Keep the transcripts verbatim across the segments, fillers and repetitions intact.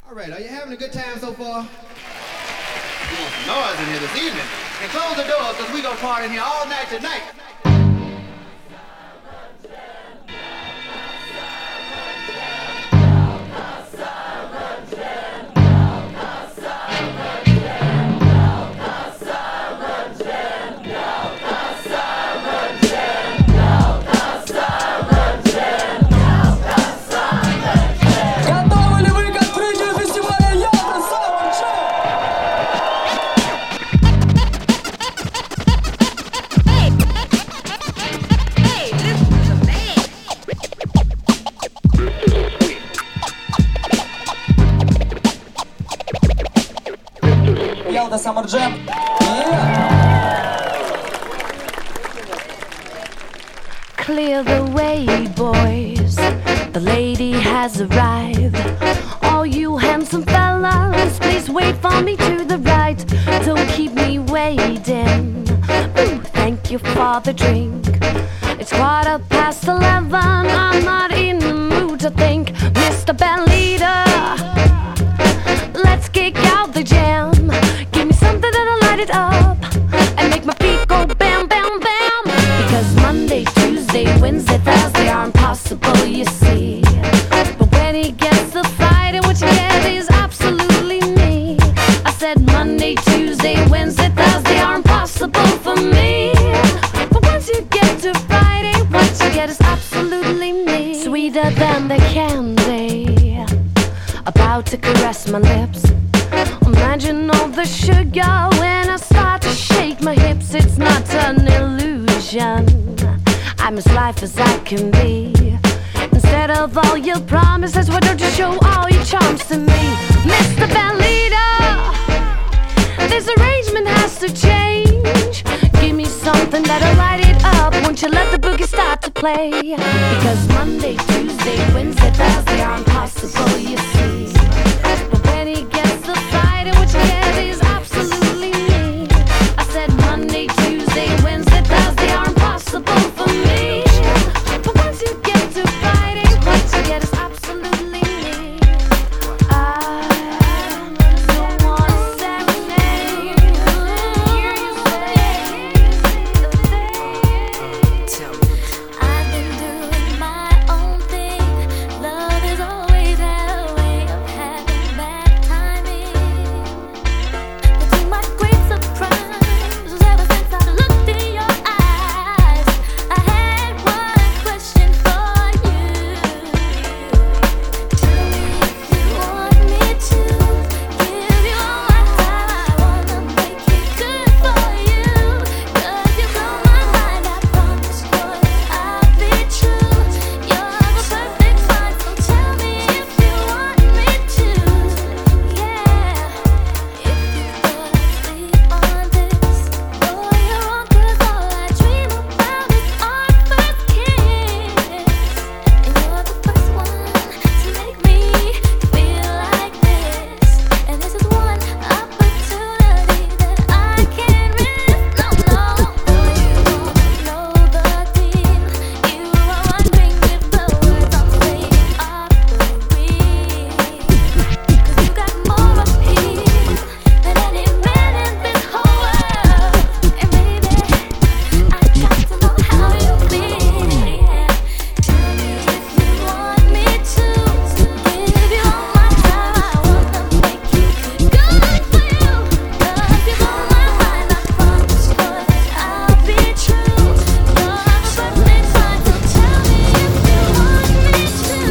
All right, are you having a good time so far? Doing some noise in here this evening. And close the doors because we gonna party in here all night tonight. Yo, the Summer Jam. Yeah. Clear the way, boys. The lady has arrived. All you handsome fellas, please wait for me to the right. Don't keep me waiting. Ooh, thank you for the drink. It's quarter past eleven. I'm not in the mood to think. Mister Bandleader, let's kick out the jam. Give me something that'll light it up and make my feet go bam, bam, bam. Because Monday, Tuesday, Wednesday, Thursday are impossible, you see. But when he gets to Friday, what you get is absolutely me. I said Monday, Tuesday, Wednesday, Thursday are impossible for me. But once you get to Friday, what you get is absolutely me. Sweeter than the candy, about to caress my lips. Imagine all the sugar when I start to shake my hips. It's not an illusion, I'm as life as I can be. Instead of all your promises, why don't you show all your charms to me? Mister Bandleader, this arrangement has to change. Give me something that'll light it up. Won't you let the boogie start to play? Because Monday, Tuesday, Wednesday, Thursday are impossible, you see. But when he gets to Friday, what you get is absolutely me. I said Monday, Tuesday, Wednesday, Thursday are impossible for me. But once you get to Friday, what you get is absolutely me. I don't wanna serenade. Hear you say the thing. I've been doing my own thing. Love has always had a way of having bad timing. But to my great surprise, ever since I looked in your eyes, I had one question for you. Tell me if you want me to give you all my time. I wanna make it good for you. 'Cause you blow my mind, I promise, boy, I'll be true. You're the perfect find, so tell me if you want me to. Yeah, if you thought I'd sleep on this, boy, you're wrong. 'Cause all I dream about is our first kiss, and you're the first one to make me feel like this. And this is one opportunity that I can't miss. No, no, you won't know the deal. You are wondering if the words I'm saying are for real. 'Cause you got more appeal than any man in this whole world. And baby, I got to know how you feel. Tell me if you want me to give you all my time. I wanna make it good for you. 'Cause you blow my mind, I promise, boy, I'll be true. You're the perfect find, so tell me if you want me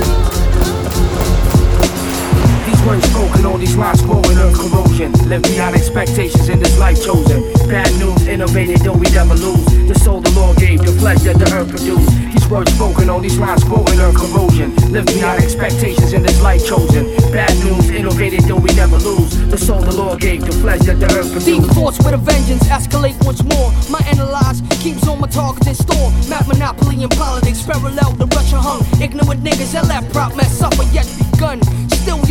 to. These words spoken, all these lines spoken of corrosion. Live beyond expectations in this life chosen. Bad news, innovated, though we never lose. The soul the Lord gave, the flesh that the earth produced. These words spoken, all these lines spoken of corrosion. Live beyond expectations in this life chosen. Bad news, innovated, though we never lose. The soul the Lord gave, the flesh that the earth Deep produced. thoughts with a vengeance escalate once more. My analyze keeps on my targets in store. Map monopoly and politics parallel the Russia hung. Ignorant niggas that left prop mess suffer yet begun. Still you can see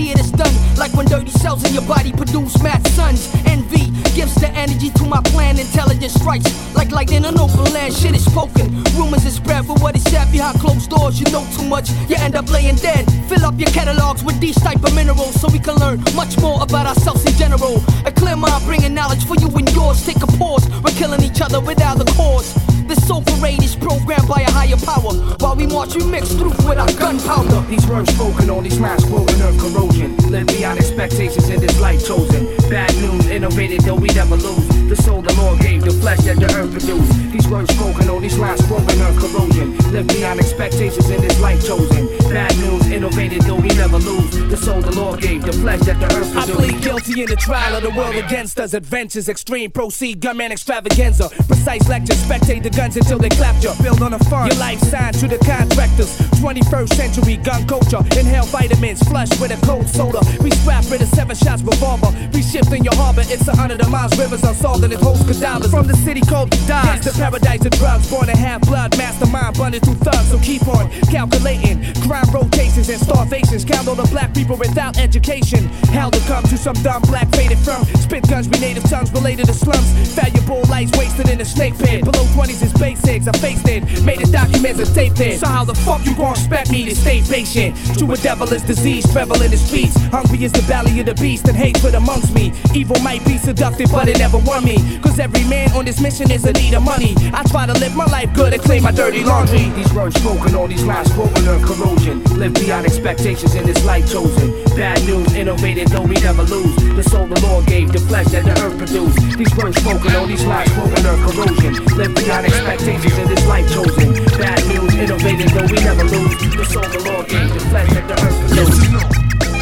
get it done. Like when dirty cells in your body produce mad suns. Envy gives the energy to my plan. Intelligence strikes like light in an open land. Shit is spoken, rumors is spread. But what is said behind closed doors, you know too much, you end up laying dead. Fill up your catalogs with these type of minerals, so we can learn much more about ourselves in general. A clear mind bringing knowledge for you and yours. Take a pause, we're killing each other without the cause. This soul parade is programmed by a higher power. While we march, we mix through with our gunpowder. These words spoken, all these lines quoting earth corrosion. Live beyond expectations in this life chosen. Bad news, innovated though we never lose. The soul the Lord gave, the flesh that the earth produced. These words spoken, all these lines quoting earth corrosion. Live beyond expectations in this life chosen. Bad news, innovated though we never lose. The soul the Lord gave, the flesh that the earth produced. I plead guilty in the trial of the world against us. Adventures, extreme, proceed, gunman extravaganza. Precise lectures, spectate the guns until they clapped you. Build on a farm, your life signed to the contractors. twenty-first century gun culture. Inhale vitamins, flush with a cold soda. We strap rid of seven shots revolver. We shift in your harbor, it's a hundred of miles. Rivers unsolved and it holds cadavers. From the city called the dives, the paradise of drugs. Born in half blood, mastermind, bundled through thugs. So keep on calculating crime rotations and starvations. Count all the black people without education. How to come to some dumb black faded from spit guns, we native tongues related to slums. Valuable lives wasted in a snake pit. Below twenties is basics, I faced it. Made it documents and taped it. So how the fuck you gon' expect me to stay patient? To a devilish disease, prevalent in the streets. Hungry is the belly of the beast and hatred amongst me. Evil might be seductive, but it never won me. Cause every man on this mission is in need of money. I try to live my life good and clean my dirty laundry. These words spoken, all these lines quoting earth corrosion. Live beyond expectations in this life chosen. Bad news, innovated though we never lose. The soul the Lord gave, the flesh that the earth produced. These words spoken, all these lines quoting earth corrosion. Live beyond expectations in this life chosen. Bad news, innovated though we never lose. The soul the Lord gave, the flesh that the earth produced.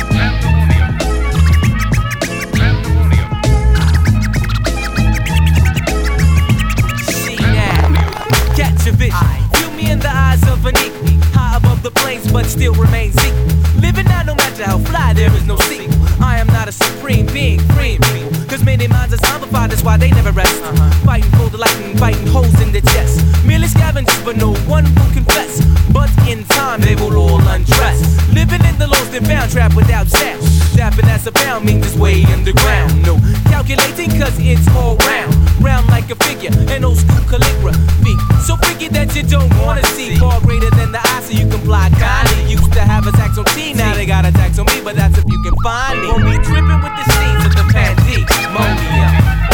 View me in the eyes of an equal, high above the plains, but still remains equal. Living out no matter how fly, there is no sequel. I am not a supreme being, freeing people. Cause many minds are zombified, that's why they never rest. Uh-huh. Fighting for the light and fighting holes in the chest. Merely scavengers, but no one will confess. But in time, they will all undress. Living in the lost and found, trapped without sound. Dapping as a pound means it's way underground. No calculating, cause it's all round. Round like a figure, an old school calligraphy. So figure that you don't wanna see. Far greater than the eye, so you can fly kindly. Used to have a tax on T, now they got a tax on me, but that's if you can find me. Won't be tripping with the scenes of the pandemia.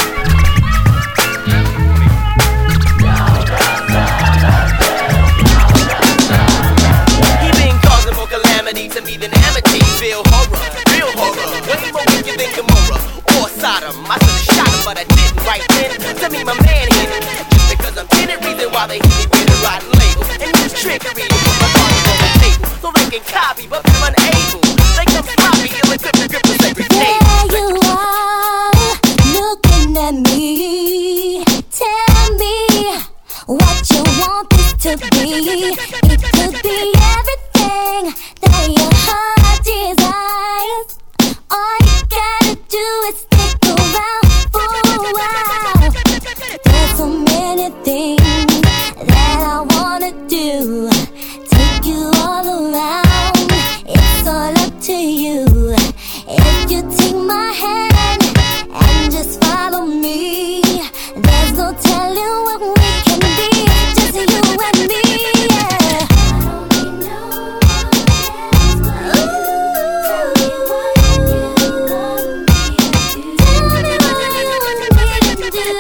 He been causing more calamity to me than amity. Feel horror, real horror, way more wicked than Gomorrah or Sodom. I should've shot him, but I didn't right then. To me, my man hit it. Just because I'm in it, reason why they hit me with a rotten label. And use trickery to put my cards on the table. So they can copy, but I'm unable. They come sloppy, ill-equipped to grip the sacred table. There you are, looking at me. Tell me what you want this to be. It could be everything that your heart desires. All you gotta do is stick around for a while. There's so many things that I wanna do. Take you all around. It's all up to you. If you take my hand and just follow me, there's no telling what we can be. Just you and me, yeah. I don't need no one else. Tell me what you want me to do. Tell me what you want me to do.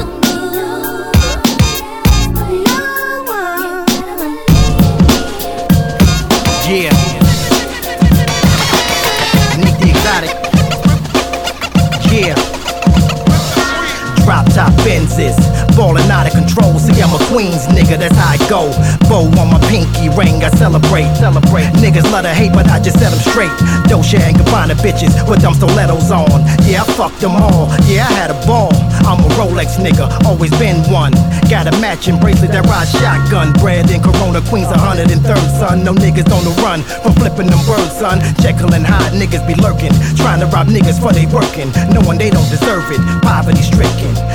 No one. Yeah. Nick the Exotic. Yeah. Drop top Benzes, ballin' out of control. See, I'm a Queens nigga, that's how I go. Bow on my pinky ring, I celebrate, celebrate. Niggas love to hate, but I just set them straight. Dolce and Gabbana bitches with them stilettos on. Yeah, I fucked them all, yeah, I had a ball. I'm a Rolex nigga, always been one. Got a matching bracelet that rides shotgun. Bred in Corona, Queens, one hundred third, son. No niggas on the run from flipping them birds, son. Jekyll and Hyde niggas be lurking, trying to rob niggas for they working, knowing they don't deserve it. Poverty stricken,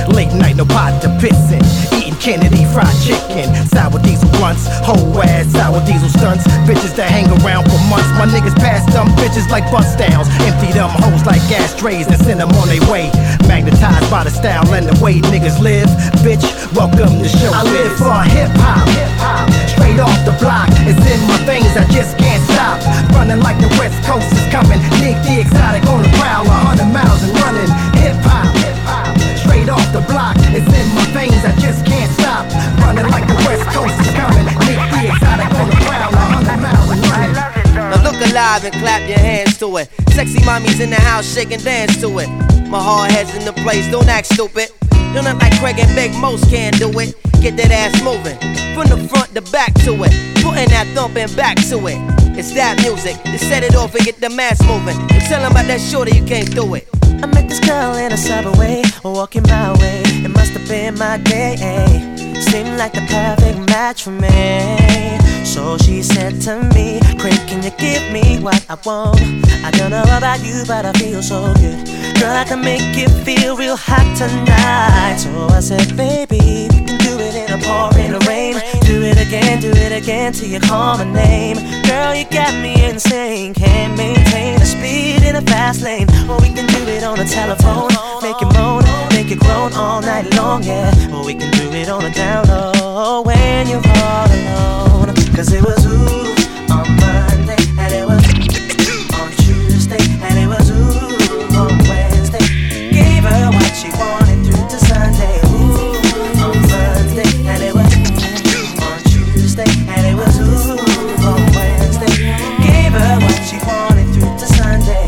Late night, no pot to piss in. Eating Kennedy fried chicken. Sour diesel blunts, whole ass sour diesel stunts. Bitches that hang around for months. My niggas pass them bitches like bust downs. Empty them hoes like ashtrays and send them on their way. Magnetized by the style and the way niggas live. Bitch, welcome to show. I live for hip hop. Straight off the block, it's in my veins, I just can't stop. Running like the West Coast is coming. Nick the exotic on the prowl, a hundred miles and running. Hip hop, straight off the block, it's in my veins, I just can't stop. Running like the West Coast is coming. Nick the exotic on the prowl, a hundred miles and running. Now look alive and clap your hands to it. Sexy mommies in the house, shake and dance to it. My hard head's in the place, don't act stupid. Don't act like Craig and Big Most can't do it. Get that ass moving, from the front to back to it. Putting that thumping back to it. It's that music, to set it off and get the mass moving. You tell them about that shorty, you can't do it. I met this girl in a subway, walking my way. It must have been my day. Seemed like the perfect match for me. So she said to me, Craig, can you give me what I want? I don't know about you, but I feel so good. Girl, I can make you feel real hot tonight. So I said, baby, we can do it in a pouring rain. Do it again, do it again till you call my name. Girl, you got me insane. Can't maintain the speed in a fast lane. Or we can do it on a telephone. Make it moan, make it groan all night long, yeah. Or we can do it on a down low when you're all alone. Cause it was ooh on Monday, and it was on Tuesday, and it was ooh on Wednesday. Gave her what she wanted through to Sunday. Ooh on Monday, and it was ooh on Tuesday, and it was ooh on Wednesday. Gave her what she wanted through to Sunday.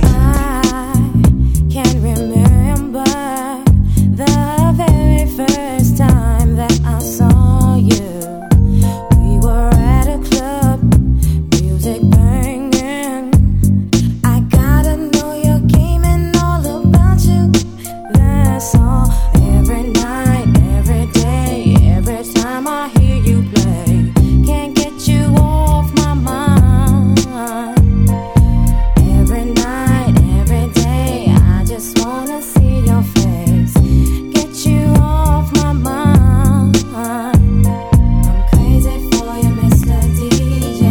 I can't remember the very first time that I saw you. We were at a club, music banging. I gotta know your game and all about you. That's all. Every night, every day, every time I hear you play, can't get you off my mind. Every night, every day, I just wanna see your face, get you off my mind. I'm crazy for you, Mister D J.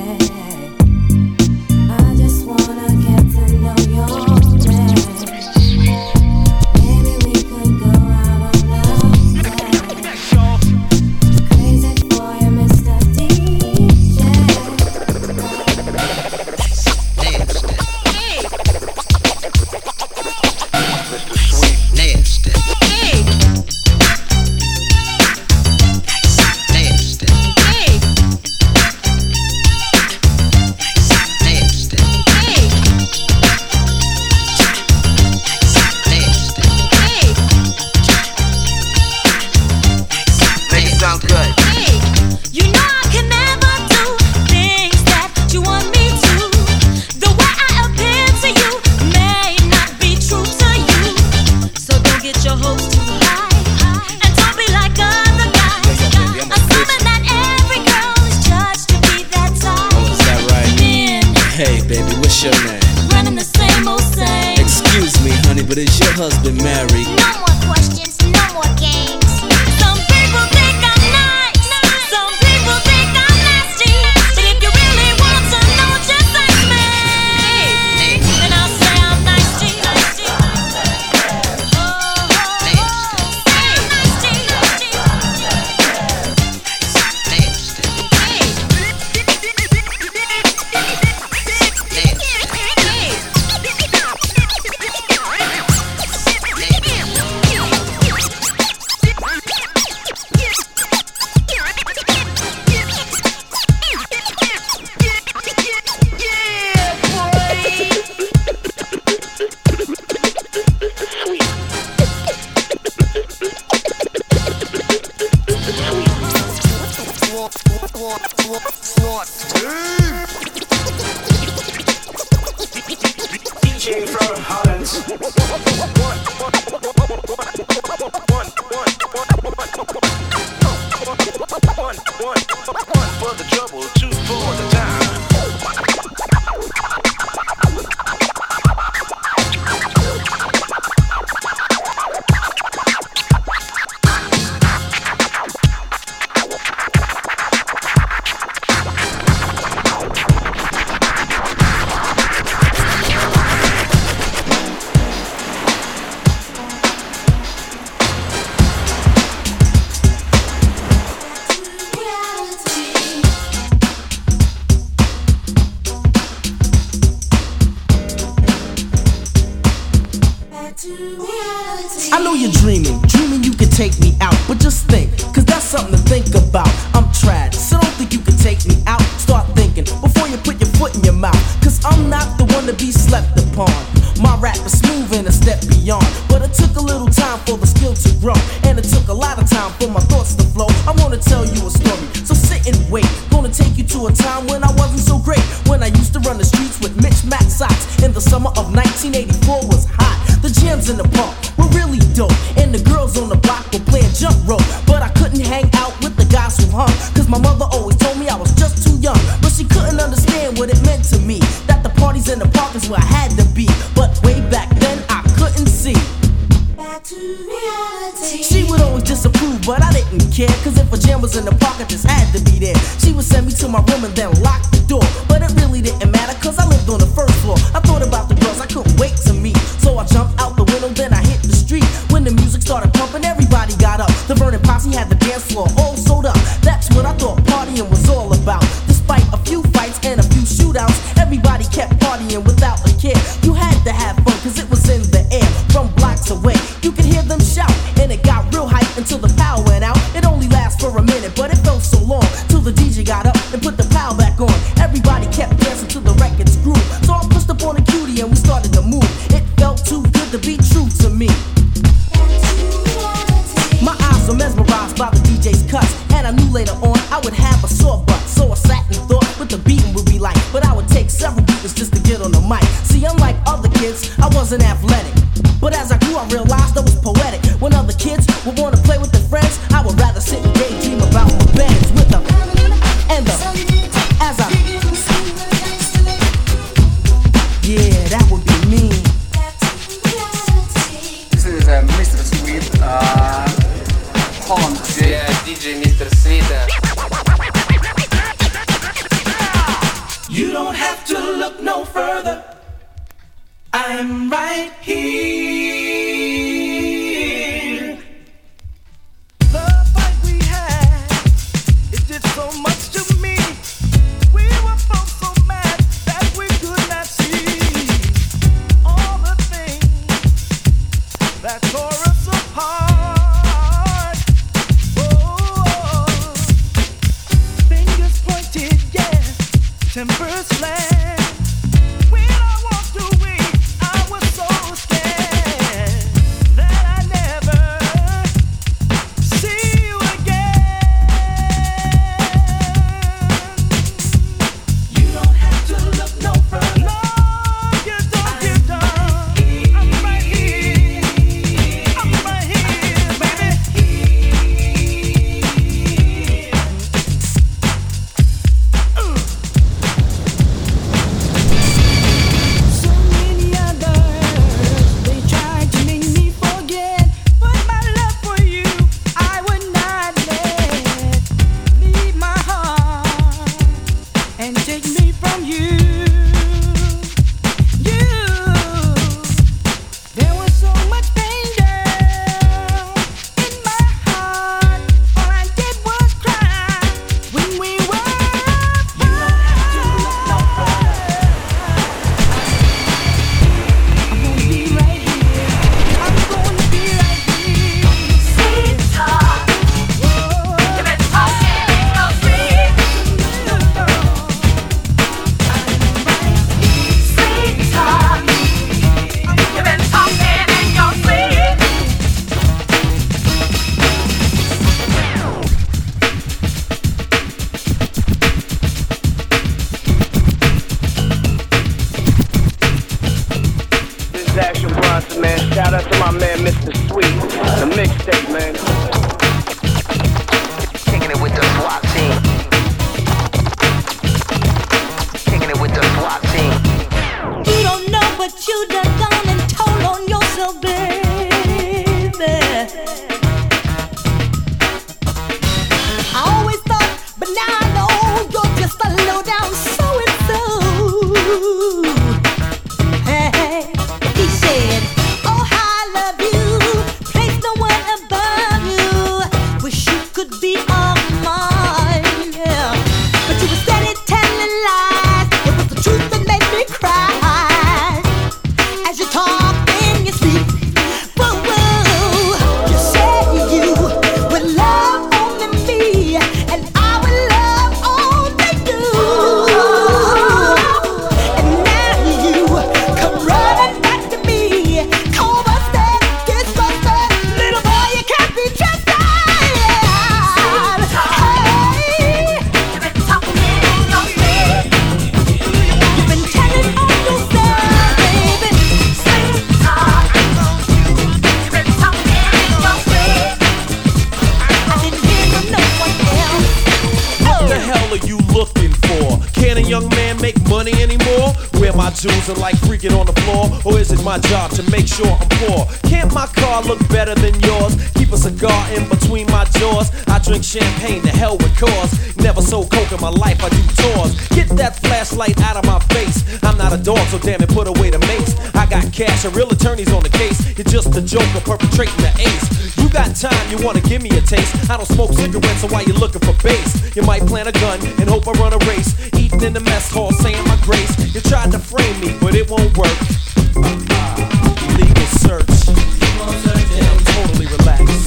I just wanna get to know your name. Maybe we could go out on love night. Crazy for you, Mister D J. Mister Sweet Nasty. Nasty. Nasty. Make it sound good. You know I can never do things that you want me to. The way I appear to you may not be true to you. So don't get your hopes too high, and don't be like other guys, assuming that every girl is judged to be that type. Oh, is that right? Men Hey, baby, what's your name? running the same old same. Excuse me, honey, but is your husband married? No more questions, no more games. Some people think I'm nice, some people think I'm nasty. But if you really want to know, just ask me, and I'll say I'm nasty. Oh, oh, oh, say I'm nasty. D J from Holland. One for the trouble, two for the time. I know you're dreaming, dreaming you can take me out, but just think, cause that's something to think about. I'm trash, so don't think you can take me out. Start thinking before you put your foot in your mouth, cause I'm not the one to be slept upon. My rap is smooth and a step beyond, but it took a little time for the skill to grow, and it took a lot of time for my thoughts to flow. I wanna tell you a story, so sit and wait. Gonna take you to a time when I wasn't so great, when I used to run the streets with Mitch Matt socks. In the summer of nineteen eighty-four was hot. The jams in the park were really dope, and the girls on the block were playing jump rope. But I couldn't hang out with the guys who hung, cause my mother always told me I was just too young. But she couldn't understand what it meant to me, that the parties in the park is where I had to be. But way back then I couldn't see. Back to reality. She would always disapprove, but I didn't care, cause if a jam was in the park I just had to be there. She would send me to my room and then lock the door, but it really didn't matter cause I lived on the first floor. I thought about the girls I couldn't wait to meet, so I jumped out the window, then I hit the street. When the music started pumping, everybody got up. The Vernon Posse had the dance floor all sold up. That's what I thought partying was all about. Despite a few fights and a few shootouts, everybody kept partying without a care. You had to have fun cause it was in the air. From blocks away, you could hear them shout, and it got real hype until the power went out. It only lasts for a minute, but it felt so long, till the D J got up and put the power back on. Everybody kept dancing till the record's groove, so I pushed up on the cutie and we started to move. It felt too good to be true to me. My eyes were mesmerized by the D J's cuts, and I knew later on I would have a sore butt. So I sat and thought what the beating would be like, but I would take several beatings just to get on the mic. See, unlike other kids, I wasn't athletic, but as I grew I realized I was poetic. When other kids would want to play with their friends, I would rather sit and daydream about my bands with them and the as I yeah, that would be me. This is uh, Mister Sweet, uh, Holland. Yeah, D J Mister Sweet. You don't have to look no further, I'm right here. The fight we had, it did so much to me. We were both so mad that we could not see all the things that tore us apart. Oh, fingers pointed, yeah, tempers slashed. When I walked away, I was so scared that I never see you again. You don't have to look no further. No, you don't, you don't. I'm right here. I'm right here, baby. Uh. So many others, they tried to make me forget, but my love for you, I would not let leave my heart and take me from you. You, there was so much pain down in my heart. All I did was cry when we were apart. You don't have to look no further. I'm gonna be right here. I'm gonna be right here. Sweet talk. You've been talking in your sleep. Sweet talk. You've been talking in your sleep. This is Action Bronson, man. Shout out to my man, Mister Sweet. The mixtape, man. Kicking it with the SWAT team. Kicking it with the SWAT team. You don't know what you done gone and told on yourself, baby. I always thought, but now I know you're just a low down so and so. Hey, he said, oh how I love you, place no one above you. Wish you could be all mine, yeah. But you were steady telling lies. It was the truth that made me cry. As you jewels are like freaking on the floor? Or is it my job to make sure I'm poor? Can't my car look better than yours? Keep a cigar in between my jaws. I drink champagne, to hell with cause. Never sold coke in my life, I do tours. Get that flashlight out of my face. I'm not a dog, so damn it, put away the mace. I got cash and real attorneys on the case. You're just a joker perpetrating the ace. You got time, you wanna give me a taste. I don't smoke cigarettes, so why you looking for bass? You might plant a gun and hope I run a race. Eating in the mess hall, saying my grace. You tried to frame me, but it won't work. Illegal search. I'm totally relaxed.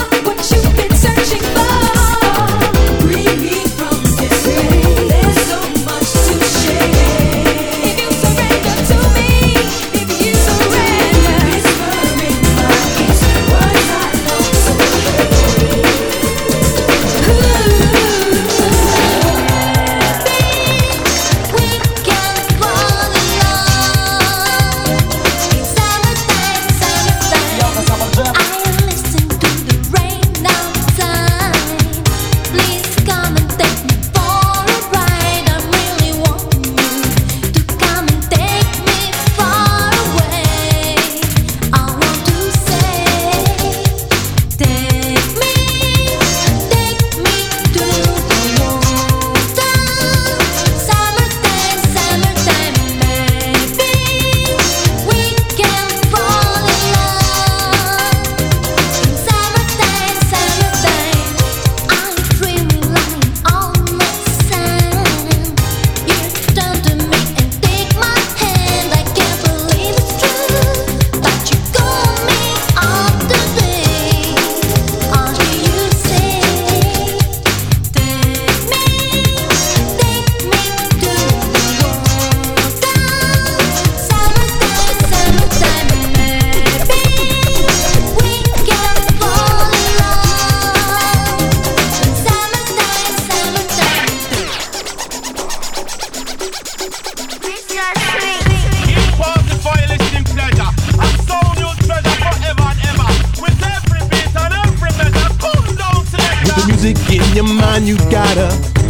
There's so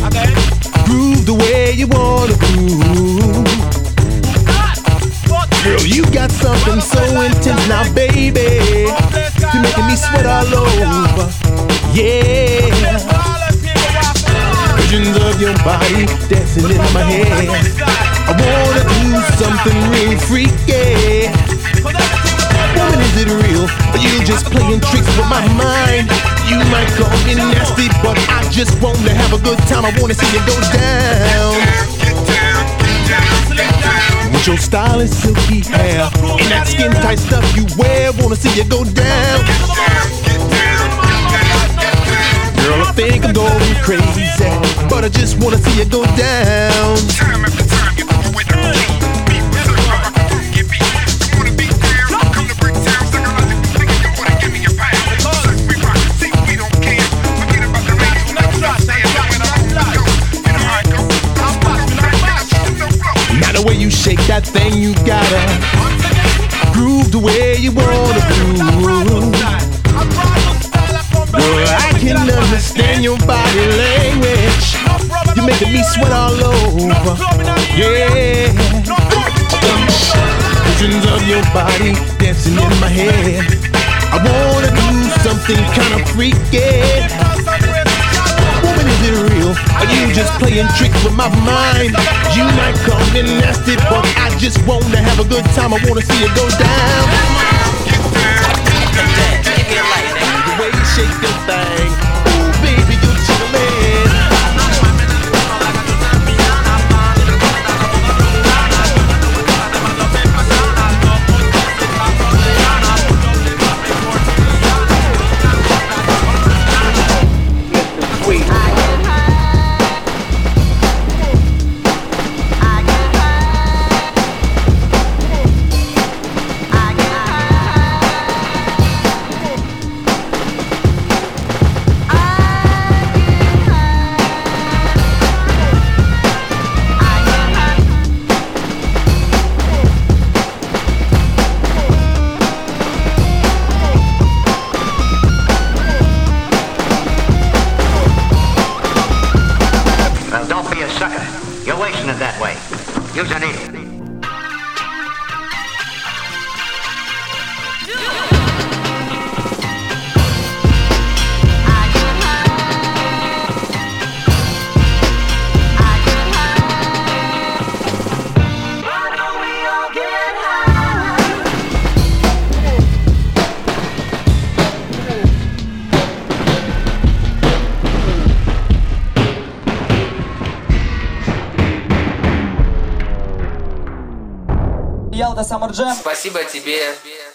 Groove the way you wanna groove. Girl, you got something so intense now, baby. You're making me sweat all over. Yeah. Visions of your body dancing in my head. I wanna do something real freaky. Woman, is it real? Or you just playing tricks with my mind? You might call me nasty, but I just wanna have a good time. I wanna see you go down. With your style and silky hair and that skin tight stuff you wear, wanna see you go down. Girl, I think I'm going crazy, but I just wanna see you go down. Time after time, you throw away the key. Beat with a rock, get beat. You wanna beat down? Come to Brick Town, psychological thinking. You wanna give me a pound? Search we rock, see we don't care. Forget about the radio, never stop saying that when I'm on the go. You know how it goes. I'm busting, I'm busting, no flow. Now the way you shake that thing, you gotta groove the way you wanna groove. Girl, I can understand your body language. You're making me sweat all over. Yeah. Visions of your body dancing in my head. I wanna do something kind of freaky. Woman, is it real? Are you just playing tricks with my mind? You might call me nasty, but I just wanna have a good time. I wanna see it go down. The way you shake that thing, ooh baby, you're chillin'. Mister Sweet. Well, don't be a sucker. You're wasting it that way. Use an needle. Ялта Summer Jam. Спасибо тебе.